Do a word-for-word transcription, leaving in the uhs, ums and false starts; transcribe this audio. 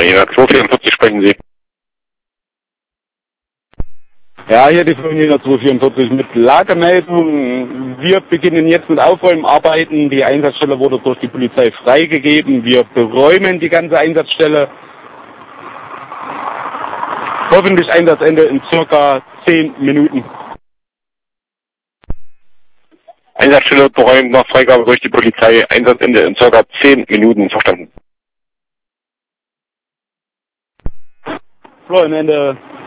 Jena zwei vierundvierzig sprechen Sie. Ja, hier die Jena zwei vierundvierzig mit Lagemeldung. Wir beginnen jetzt mit Aufräumarbeiten. Die Einsatzstelle wurde durch die Polizei freigegeben. Wir beräumen die ganze Einsatzstelle. Hoffentlich Einsatzende in circa zehn Minuten. Einsatzstelle beräumt nach Freigabe durch die Polizei. Einsatzende in circa zehn Minuten. Verstanden. So, am Ende